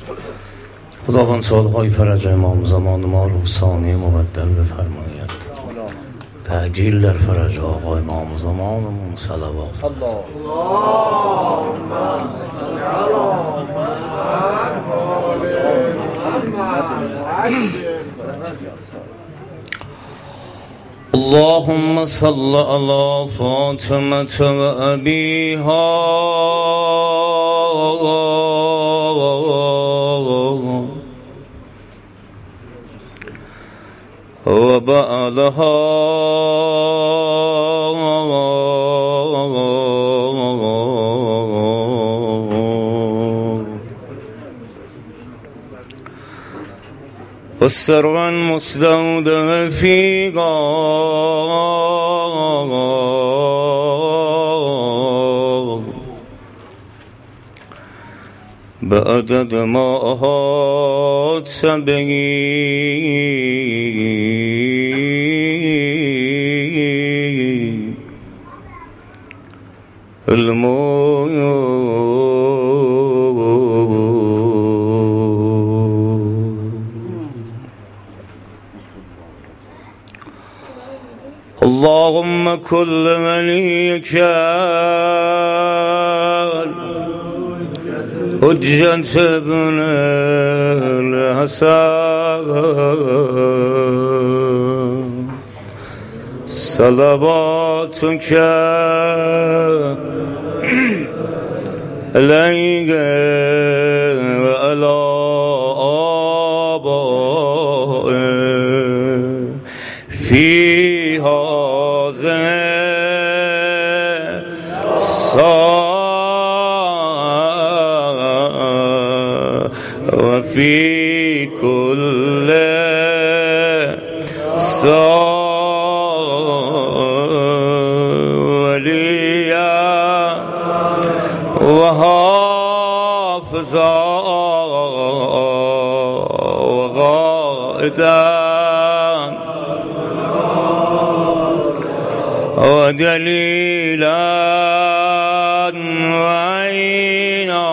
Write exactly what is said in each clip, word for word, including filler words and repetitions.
خداوند سالهای فرج امام زمان ما رو ثانیه مبدل بفرماید. تعجیل در فرج آقا امام زمانمون صلوات. اللهم صل اللهم صل على فاطمة وأبيها وبعلها والسر المستودع فيها بعدد ما أحاط به علمه. اللهم كل وليك حجة ابن الحسن صلواتك عليك وعلى آبائه في هذا الساعة وفي كل ساعة وليا وحافظا وغائدا ودليلا وعينا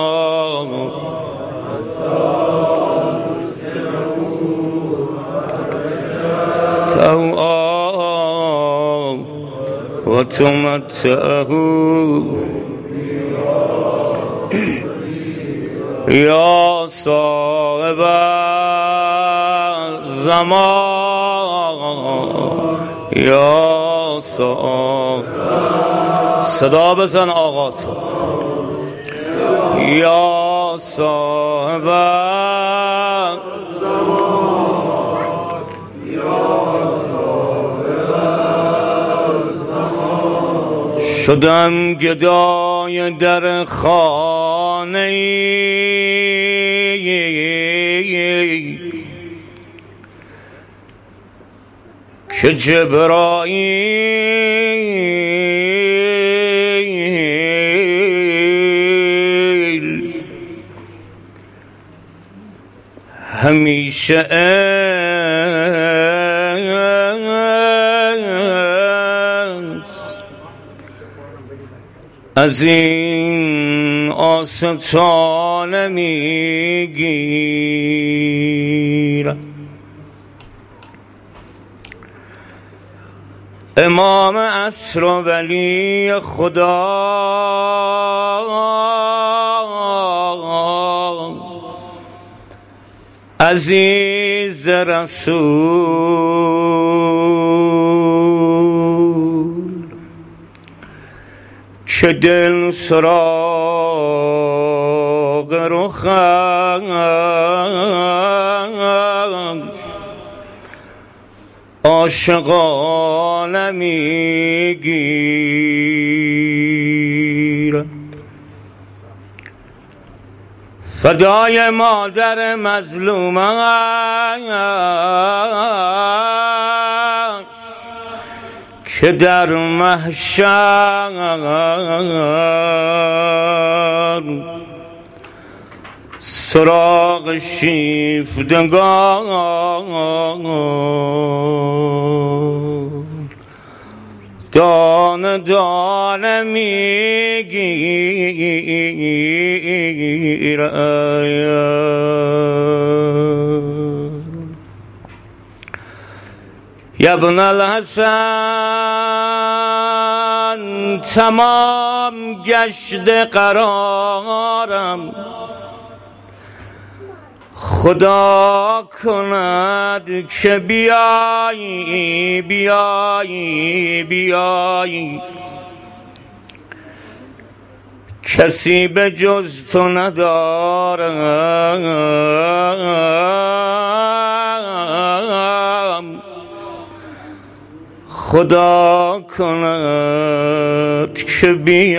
توآ وتمتعه يا صاحب الزمان يا صاحب صدا بزن آقا تو یا صاحب شدم گدای در خانه که جبرائیل همیشه از این آستانه میگیرم. امام عصر و ولی خدا عزیز رسول که دل سراغ رخم عاشقانه میگیرد. فدای مادر مظلومش که در محشر سراغ شیفتگان دانه دانه میگیرد. یا ابن الحسن تمام گشت قرارم، خدا کند که بیایی بیایی بیایی، کسی به جز تو ندارم، خدا کند که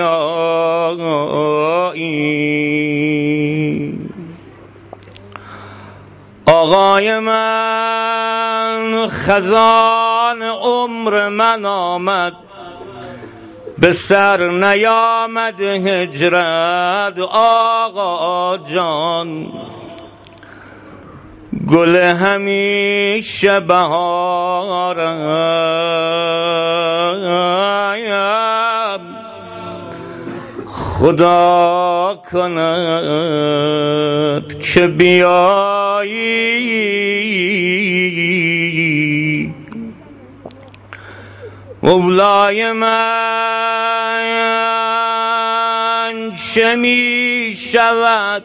بیایی. آقای من خزان عمر من آمد، به سر نیامد هجرت آقا جان، گل همیشه بهارم، خدا کند که بیایی. مولای من چه می شود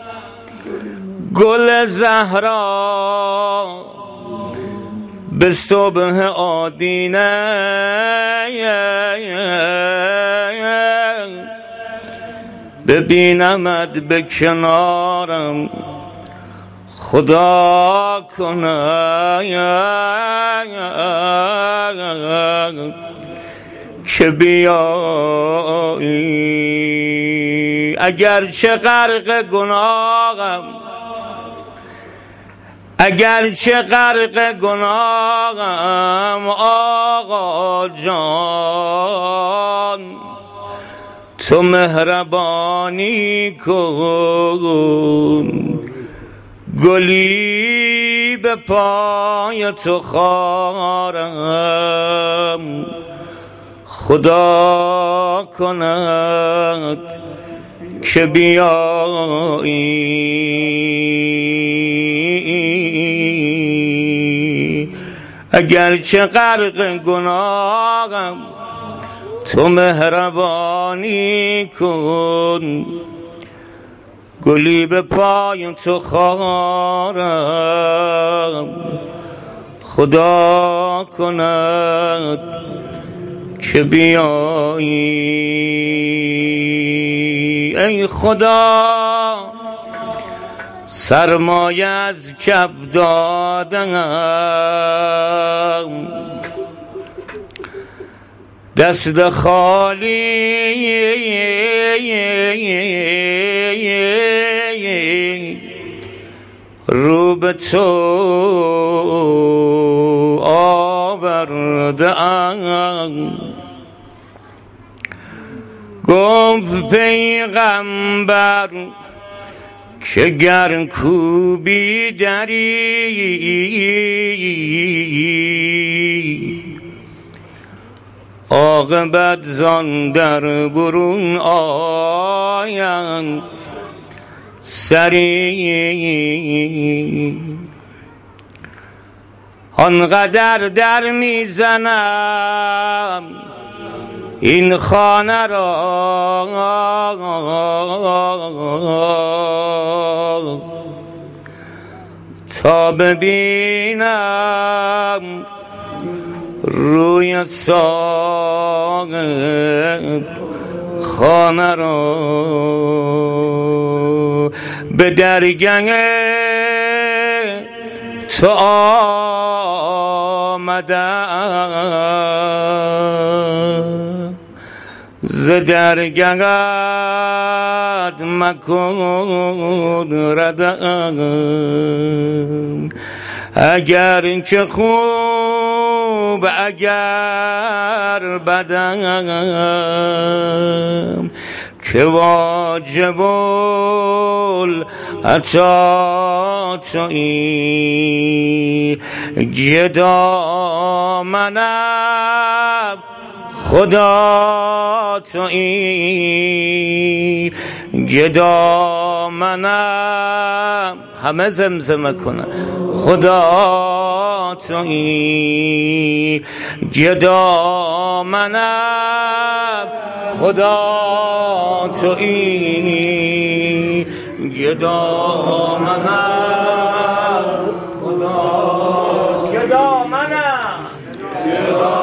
گل زهرا به صبح آدینه، ببینمت به کنارم، خدا کند که بیایی. اگرچه غرق گناهم، اگرچه غرق گناهم آقا جان، تو مهربانی کن، گلی به پای تو خارم، خدا کند که بیایی. اگرچه غرق گناهم تو مهربانی کن، گلی به پای تو خارم، خدا کند که بیایی. ای خدا سرمایه از کف دادم، دست خالی رو به تو آوردم. گفت پیغمبر که گر کوبی دری، عاقبت زان در برون آیند سری. آنقدر در میزنم این خانه را تا ببینم روی صاحب خانه را. به درگه تو آمدم، ز درگهت مکن ردم. اگر که خوب اگر بدم، که واجب العطا تویی. گدا منم خدا تویی، گدا منم، همه زمزمه کنه خدا تویی، گدا منم خدا تویی، گدا منم خدا، گدا منم گدا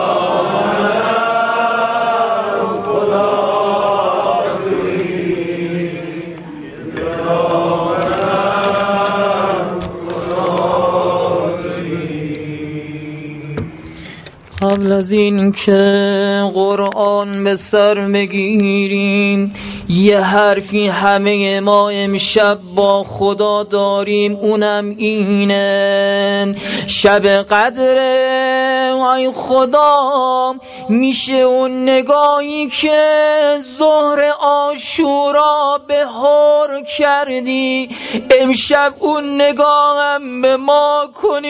قبل از این که قرآن به سر بگیریم یه حرفی همه ما امشب با خدا داریم، اونم اینه شب قدره. وای خدا، میشه اون نگاهی که ظهر عاشورا به هر کردی امشب اون نگاهم به ما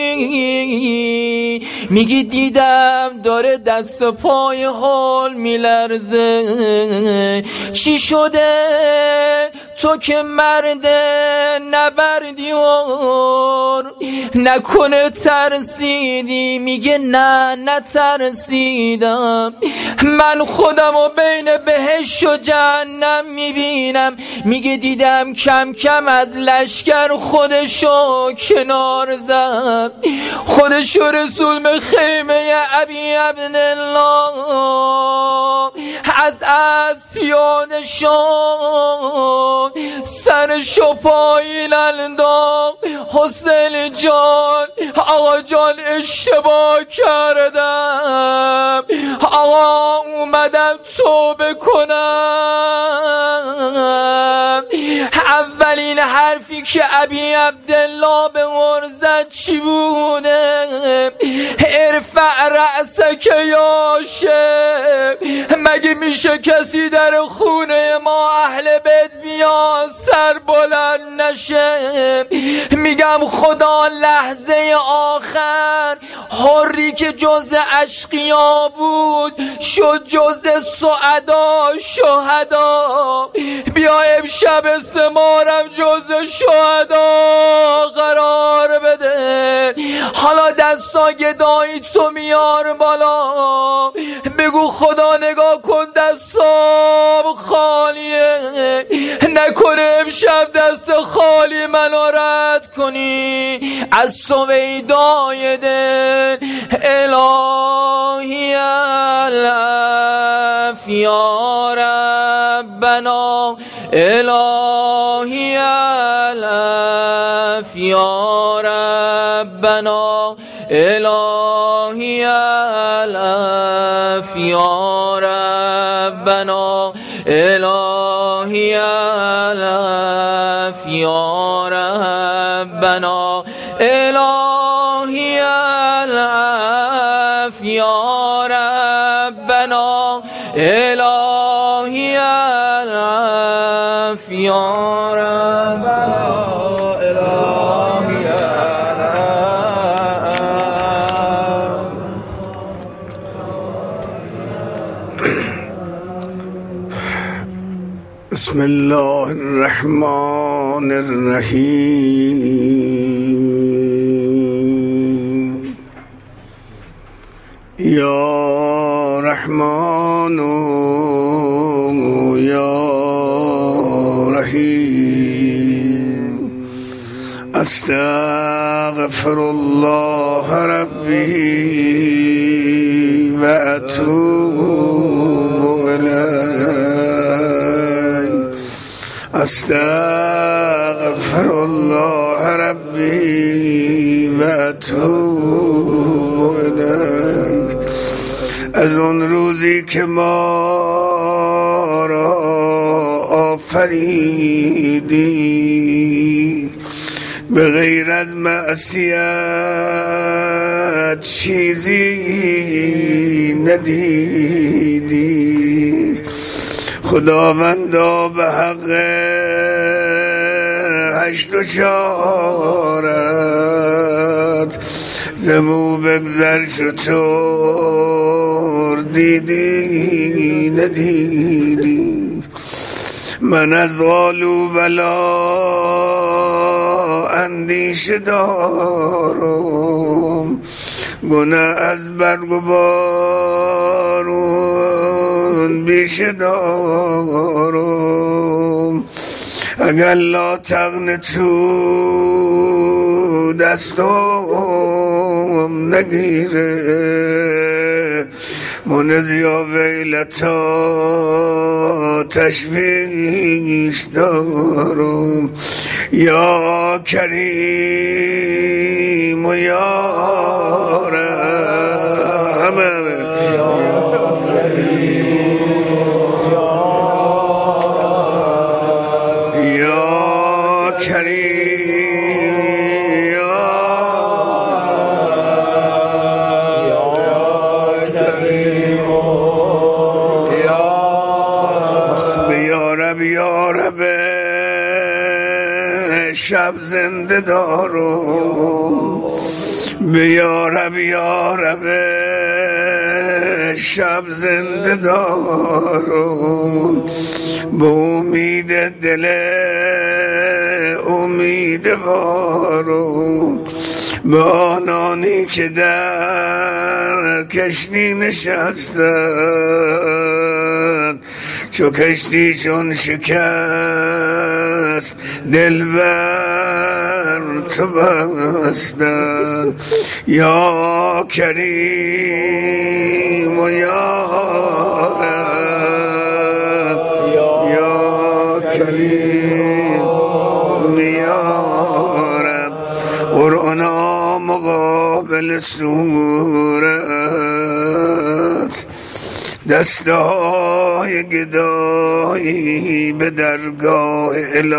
کنی؟ میگی دیدم داره دست و پای حال میلرزه، چی شده تو که مرد نبردیار؟ نکنه ترسیدی؟ میگه نه نترسیدم، من خودم و بین بهشت و جهنم میبینم. میگه دیدم کم کم از لشکر خودشو کنار زد، خودشو رسول به خیمه ابی عبدالله، از از پیاده شد، سرشو پایین انداخت. حسین جان، آقا جان اشتباه کردم، آقا اومدم توبه کنم. اولین حرفی که ابی عبدالله به مرزد چی بوده؟ ارفع رأسک یا شیخ، مگه میشه کسی در خونه ما اهل بیت بیا سر بلند نشه؟ میگم خدا لحظه آخر حری که جز اشقیا بود شد جز سعدا شهدا. بیا امشب استمارم جز شهدا قرار بده. حالا دستا گدایی تو میار بالا، بگو خدا نگاه کن دستام خالیه، نکنه امشب دست خالی منو رد کنی از سویدای دل. الهی الف یا ربنا، الهی الف یا ربنا، الهی الف یا ربنا، الهی الف یا ربنا، الهی الف یا ربنا، الهی الف یا ربنا، الهی بسم الله الرحمن الرحیم. یا رحمان یا رحیم، استغفر الله ربی و اتوب الیه، استغفر الله ربی و اتوب الیه. از اون روزی که ما را آفریدی به غیر از معصیت چیزی ندیدی، خداوندا به حق هشت و چارت زمو بگذر شطور دیدی ندیدی. من از قالو بلا اندیشه دارم، گناه از برگ و بارون بیشه دارم. اگر لا تغن تو دستم نگیره، من یا ویلتا تشویش دارم. یا کریم و یا رحم، یا کریم یا رب یا رب شب زنده دارم، یا رب یا رب شب زنده دارم. به امید دل امیدوارم، به آنانی که در کشتی نشستن، چو کشتی چون شکست دل بر تو بستن. یا کریم و یا رب، یا کریم یا رب. قرآن مقابل صورت، دسته های گدایی به درگاه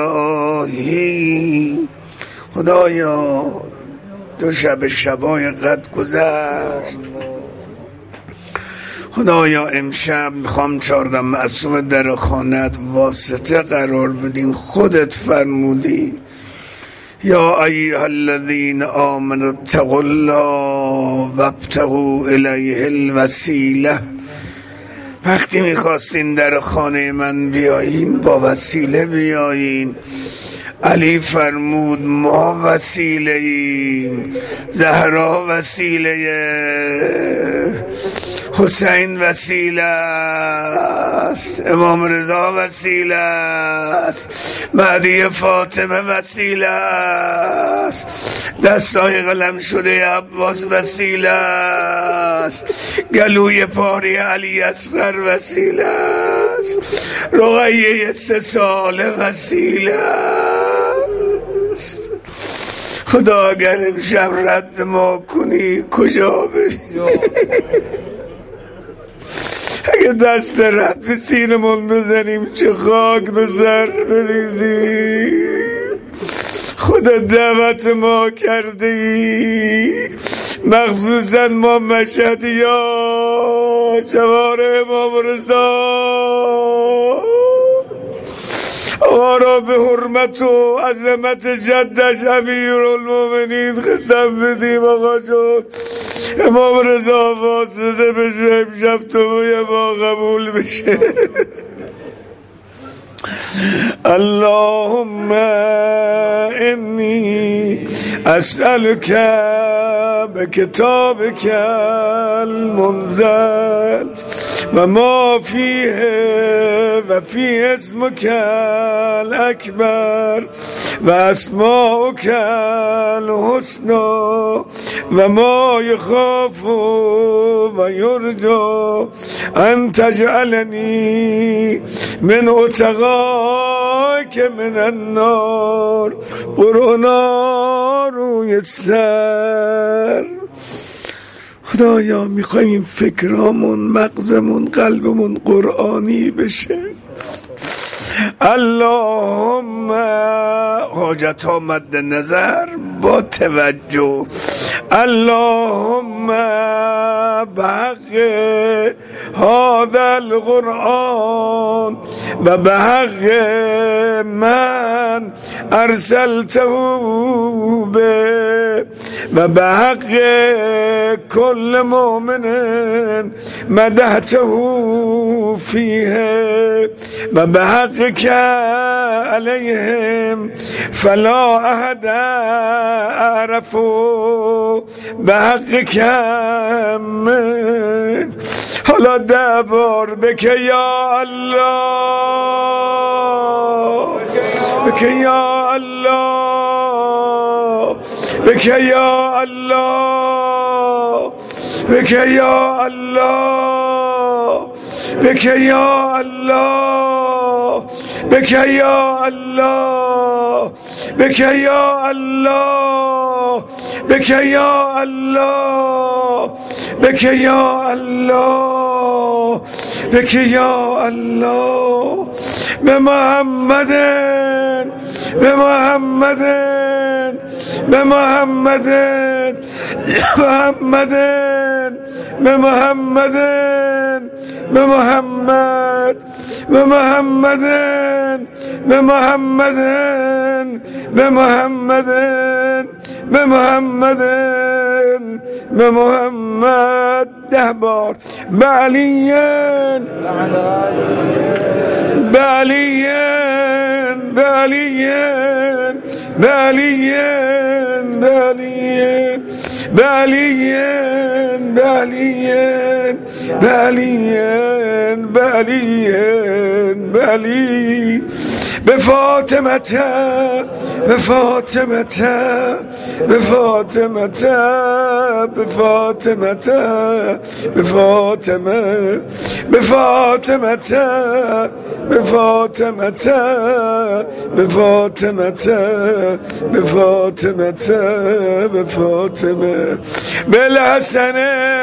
الهی. خدایا دو شب شبای قد گذشت، خدایا امشب میخوام چهارده معصوم در خانت واسطه قرار بدیم. خودت فرمودی یا ایها الذین آمنوا اتقوا الله وابتغوا الیه الوسیله. وقتی میخواستین در خانه من بیایین با وسیله بیایین. علی فرمود ما وسیله ایم، زهرا وسیله، حسین وسیله است، امام رضا وسیله است، مهدی فاطمه وسیله است، دستای قلم شده عباس وسیله است، گلوی پاری علی اصغر وسیله است، رقیه سه ساله وسیله است. خدا اگر امشب رد ما کنی کجا بریم؟ اگه دست رد به سینمون بزنیم چه خاک به سر بریزیم. خدا دعوت ما کرده ای، مخصوصا ما مشهدیا جوار امام رضا آقا را به حرمت و عظمت جدش امیرالمومنین قسم بدیم. آقا جان امام رضا واسطه بشه امشب توی ما قبول بشه. اللهم انی اسألك بکتابک المنزل و ما فیه و فی اسمک الاکبر و اسماؤک الحسنى و ما یخاف و یرجا ان تجعلنی من اتقاک من النار. قرآن روی سر. خدایا میخوایم این فکرامون مغزمون قلبمون قرآنی بشه. اللهم حاجت ها مد نظر با توجه. اللهم بحق هذا القرآن و به حق من ارسلته به و به حق کل مؤمن مدحته فیه و به حق که علیهم فلا احد اعرفوا به حق کم من. حالا ده بار بکه یا الله، بکه یا الله، بکه یا الله، بکه یا الله، بکه یا الله، بکه یا الله، بکه یا الله، بکه یا الله، بکه یا الله، بکه یا الله. به محمد، به محمد، به محمد، محمد، به محمد، به محمد، به محمد، به محمد، به محمد، به محمد، به محمد. ده بار به علیین، به علیین، به علیین، به علیین، به علیین، به علیین، به علیین، به علیین، به علیین، به علی، به فاطمه، به فاطمه، به فاطمه، به فاطمه، به فاطمه، به فاطمه، به فاطمه، به فاطمه، به فاطمه، به فاطمه، بالحسن،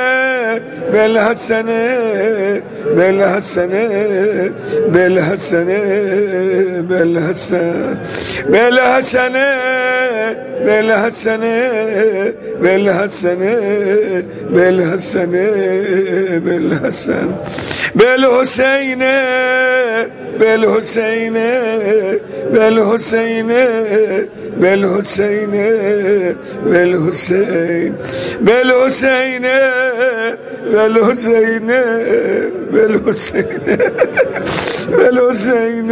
بالحسن، بالحسن، بالحسن، بالحسن، بالحسن، بالحسن، بالحسن، بالحسن، بالحسن، بالحسین، بالحسین، بالحسین، بالحسین، بالحسین، بالحسین، بالحسین، بالحسین، بالحسین،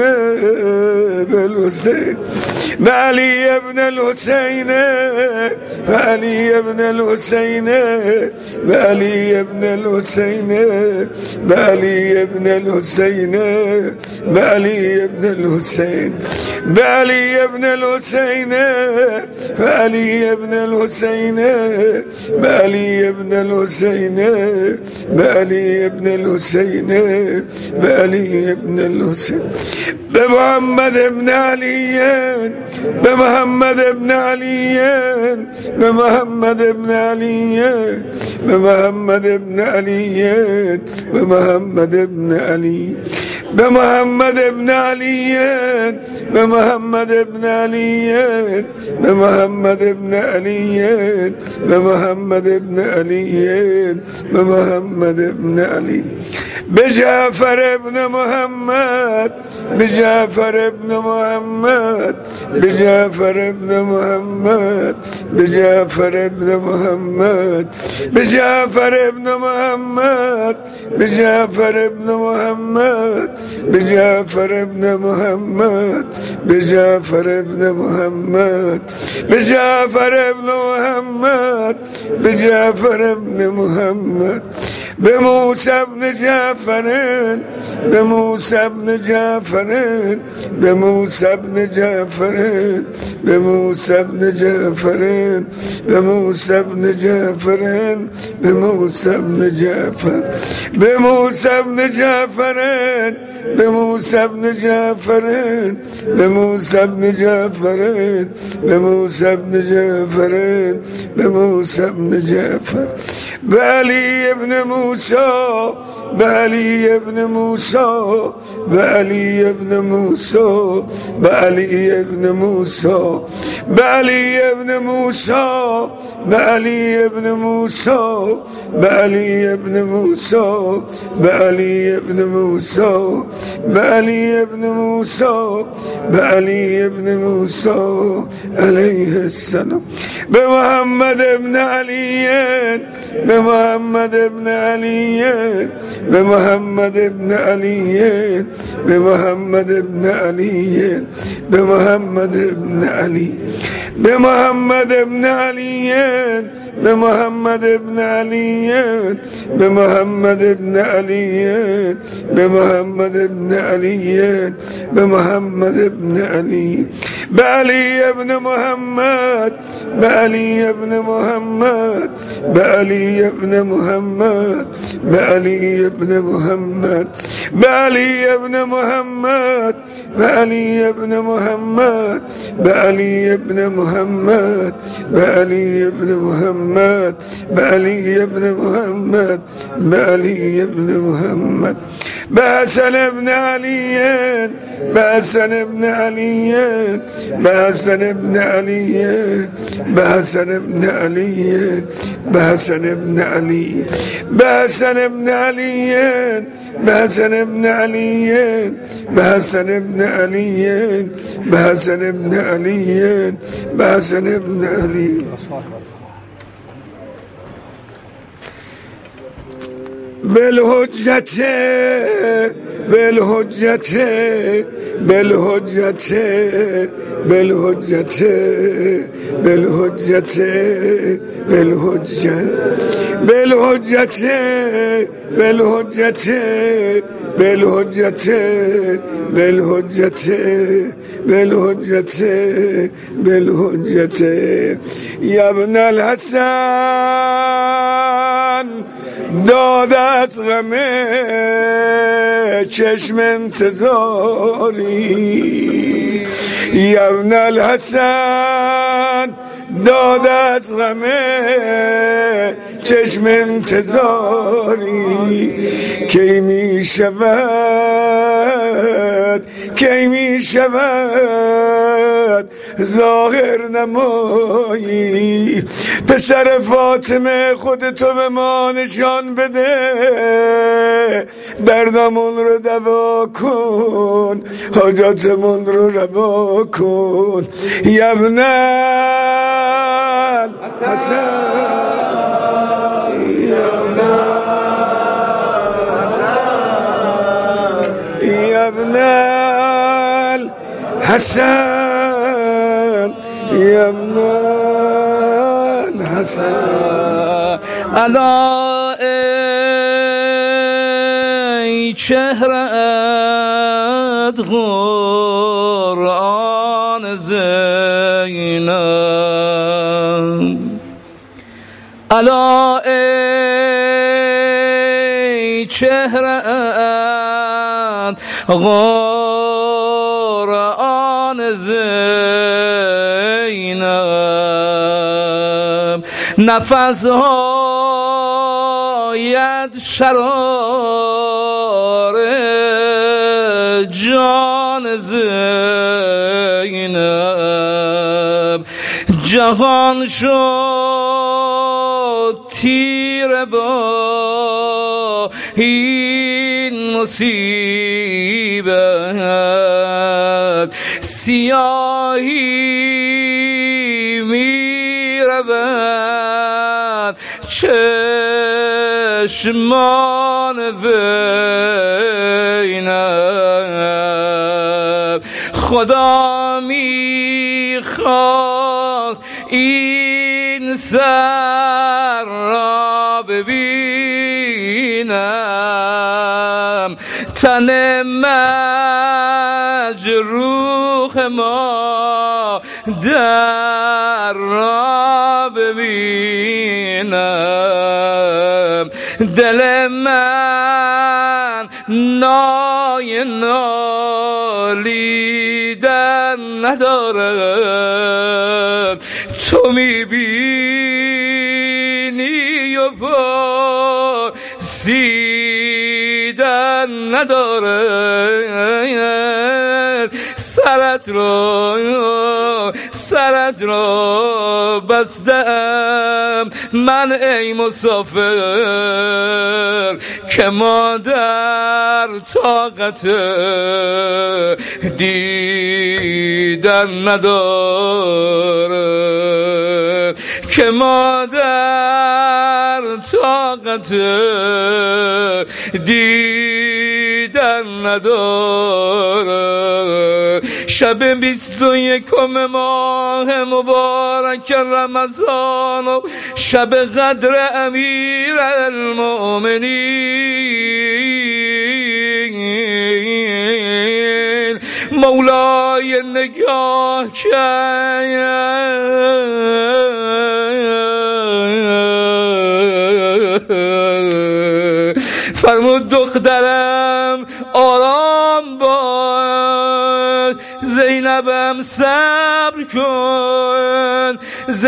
بالحسین، بعلی ابن الحسین، بعلی ابن الحسین، بعلی ابن الحسین، بعلی ابن الحسین، بعلی ابن الحسین، بعلی ابن الحسین، بعلی ابن الحسین، بعلی ابن الحسین، بعلی ابن الحسین، بعلی ابن الحسین. به محمد ابن علی، به محمد ابن علی، به محمد ابن علی، به محمد ابن علی، به محمد ابن علی، به محمد ابن علی، به محمد ابن علی، به محمد ابن علی، به محمد ابن علی، به محمد ابن علی، به جعفر ابن محمد، به جعفر ابن محمد، به جعفر ابن محمد، به جعفر ابن محمد، به جعفر ابن محمد، به جعفر ابن محمد، به جعفر ابن محمد، به جعفر ابن محمد، به جعفر ابن محمد، به جعفر ابن محمد، به موسی ابن جعفر، به موسی ابن جعفر، به موسی ابن جعفر، به موسی ابن جعفر، به موسی ابن جعفر، به موسی ابن جعفر، به موسی ابن جعفر، به موسی ابن جعفر، به موسی ابن جعفر، به موسی ابن جعفر، به موسی ابن جعفر، به علی ابن موسی، موسی به علی ابن موسی به علی ابن موسی به علی ابن موسی به علی ابن موسی به علی ابن موسی به علی ابن موسی به علی ابن موسی به علی ابن موسی به علی ابن موسی علیه السلام به محمد ابن علی به محمد ابن علی به محمد ابن علی به محمد ابن علی به محمد ابن علی به محمد ابن علی به محمد ابن علی به محمد ابن علی به محمد ابن علی به محمد ابن علی به علی ابن محمد به علی ابن محمد به علی ابن محمد به علی ابن محمد به علی ابن محمد به علی ابن محمد به علی ابن محمد به علی ابن محمد به علی ابن محمد به علی ابن محمد به حسن ابن علی به حسن ابن علی به حسن ابن علی به حسن ابن علی به حسن ابن علی به حسن ابن علی به حسن ابن علی به حسن ابن علی به حسن ابن علی به حسن ابن علی بالحجت بالحجت بالحجت بالحجت بالحجت بالحجت بالحجت بالحجت بالحجت بالحجت بالحجت بالحجت یا ابن الحسن داد از غم چشم انتظاری یا ابن الحسن داد از غم چشم انتظاری کی می شود کی می شود ظاهر نمایی پسر فاطمه خودتو به ما نشان بده دردمون رو دوا کن حاجاتمون رو روا کن یا ابن الحسن یا ابن الحسن یا ابن الحسن یا ابن الحسن الا ای چهرت قرآن زینب الا ای چهرت قرآن زینب نفس هایت شرار جان زینب جهان شد تیر با این مصیبت سیاهی می رود چشمان وینم خدا می خواست این سر را ببینم تن مجروح ما در را ببینم دل من نای نالیدن ندارد تو میبینی و پاسی نداره سرت رو سرت رو بستم من ای مسافر که مادر طاقت دیدن نداره که مادر طاقت دیدن نداره شب بیست و یکم ماه مبارک رمضان و شب قدر امیر المؤمنین مولای نگاه کرد فرمود دخترم آرام باش زینبم صبر کن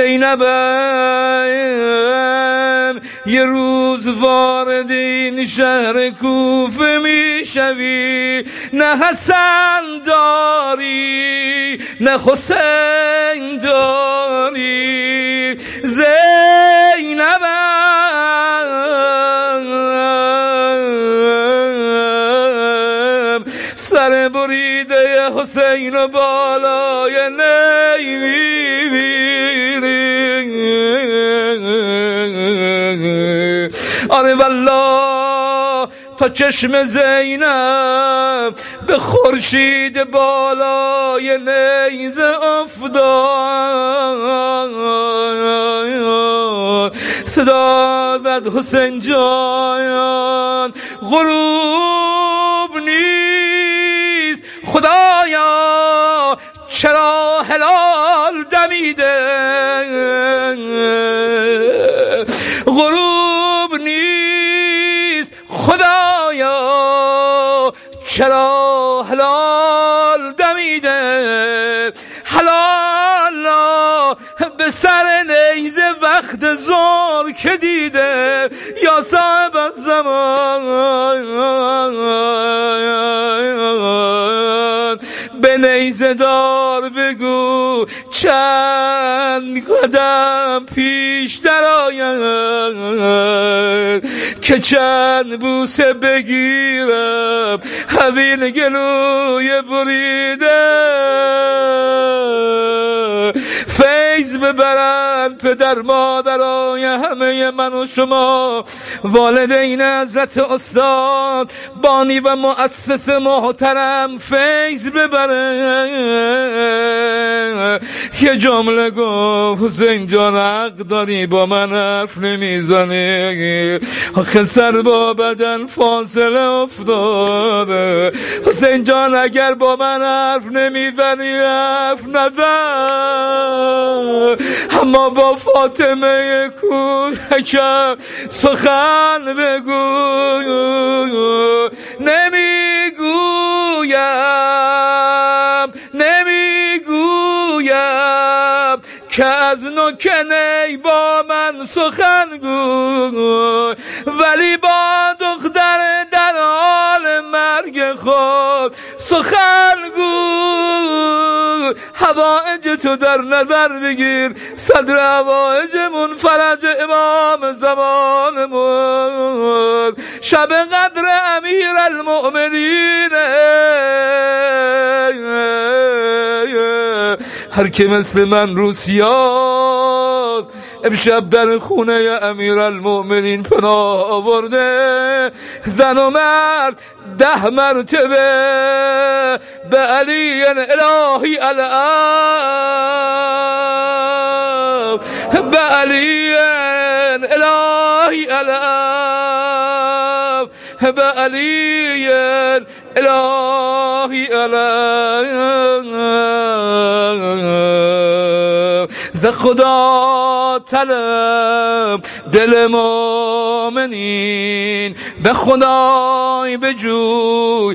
زینبم یه روز وارد این شهر کوفه میشوی نه حسن داری نه حسین داری زینبم سر بریده حسین و بالای نی میبینی آره والله تا چشم زینب به خورشید بالای نیزه افتاد صدا زد حسین جان غروب نیست خدایا چرا هلال دمیده غروب نیست خدایا چرا هلال دمیده حلالا به سر نیزه وقت زور که دیده یا صاحب الزمان به نیزه دار بگو چند قدم پیش در آید که چند بوسه بگیرم همین گلوی بریده فیض ببرن پدر مادرای همه من و شما والدین حضرت استاد بانی و مؤسس محترم فیض ببرن یه جمله گفت حسین جان حق داری با من حرف نمیزنی آخه سر با بدن فاصله افتاده حسین جان اگر با من حرف نمیزنی حرف نزن اما با فاطمه کودکم سخن بگو نمیگویم نمیگویم که از نکنی با من سخن گوی ولی با دختر در حال مرگ خود سخن گوی حوائج تو در نظر بگیر صدر حوائجمون فرج امام زمانمون شب قدر امیر المؤمنین هر که مثل من روسیاد امشب در خونه امیر المؤمنین پناه آورده زن و مرد ده مرتبه به علی الهی الاب به علی الهی الاب به علی الهی الاب ز خدا طلب دل مومنین به خدای بجوی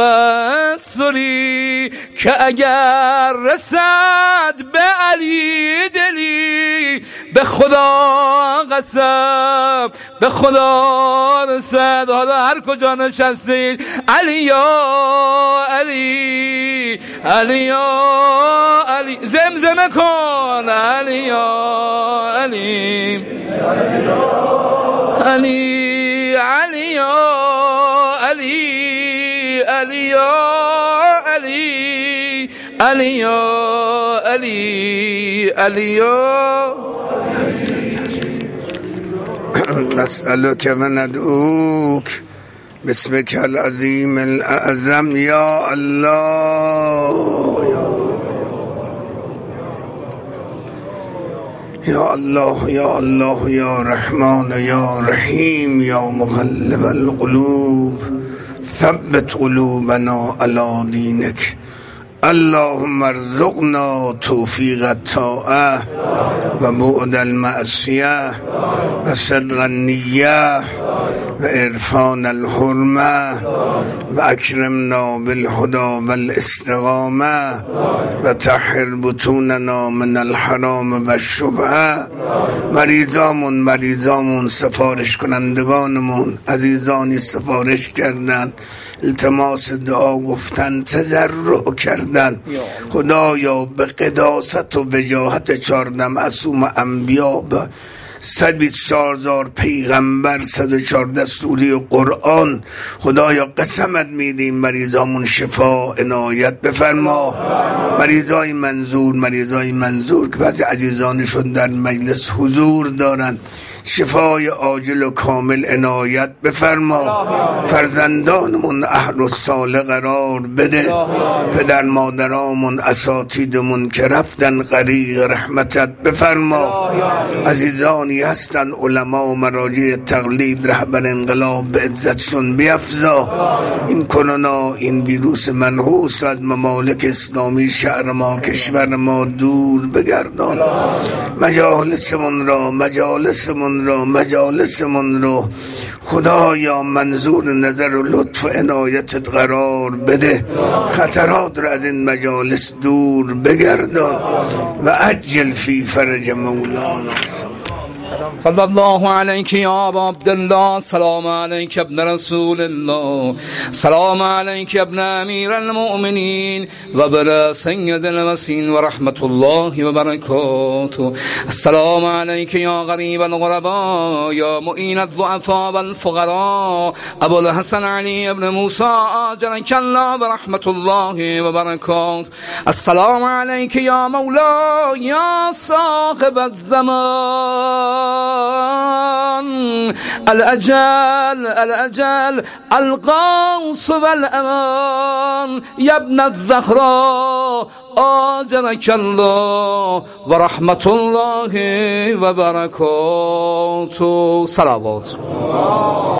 توسلی که اگر رسد به علی دلی به خدا قسم، به خدا رسد. حالا هر کجا نشستید علی یا علی، علی یا علی زمزمه کن، علی یا علی، علی علی یا علی، علی یا علی، علی یا علی، علی یا نسألك و ندعوك باسمك العظيم الأعظم يا الله يا الله يا الله يا رحمن يا رحيم يا مقلب القلوب ثبت قلوبنا على دينك. اللهم ارزقنا توفیق الطاعه و بعد المعصیه و صدق النیه و عرفان الحرمه و اکرمنا بالهدى والاستقامه و طهر بطوننا من الحرام و الشبهه. مریضامون مریضامون سفارش کنندگانمون عزیزانی سفارش کردند، التماس دعا گفتن، تضرع کردن. خدایا به قداست و وجاهت چهارده معصوم انبیا، به صد و بیست و چهار هزار پیغمبر، صد و چهارده سوره قرآن، خدایا قسمت میدیم مریضامون شفا عنایت بفرما. مریضای منظور مریضای منظور که بعضی عزیزانشون در مجلس حضور دارن، شفای عاجل و کامل عنایت بفرما. فرزندانمون اهل و صالح قرار بده. پدر مادرامون اساتیدمون که رفتن غریق رحمتت بفرما. عزیزانی هستن علما و مراجع تقلید، رهبر انقلاب به عزتشون بیفزا. این کرونا، این ویروس منحوس از ممالک اسلامی شهر ما کشور ما دور بگردان. مجالسمون را مجالسمون را مجالسمون رو خدایا منظور نظر و لطف و عنایتت قرار بده. خطرات را از این مجالس دور بگردان و عجل فی فرج مولانا. صلی الله علیک یا ابا عبدالله، سلام علیک ابن رسول الله، سلام علیک ابن امیر المؤمنین و بر سید المسین و رحمت الله و برکاته. السلام علیک یا غریب الغربا، یا معین الضعفاء والفقراء، ابو الحسن علی ابن موسی آجرک الله و رحمت الله و برکاته. السلام علیک یا مولا یا صاحب الزمان، الاجل الاجل القوس والامان، یا ابن الزهراء آجرک الله و رحمت الله و برکاته. صلوات.